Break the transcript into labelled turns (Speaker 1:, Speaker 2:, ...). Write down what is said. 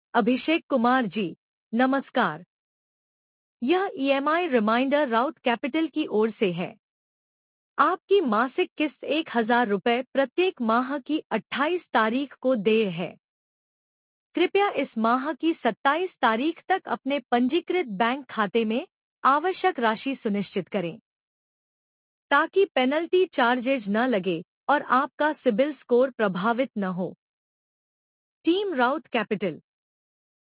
Speaker 1: अभिषेक कुमार जी, नमस्कार। यह EMI reminder राउट capital की ओर से है। आपकी मासिक किस्त 1,000 रुपये प्रत्येक माह की 28 तारीख को देय है। कृपया इस माह की 27 तारीख तक अपने पंजीकृत बैंक खाते में आवश्यक राशि सुनिश्चित करें, ताकि पेनल्टी चार्जेज न लगे और आपका सिबिल स्कोर प्रभावित न हो। Team route capital.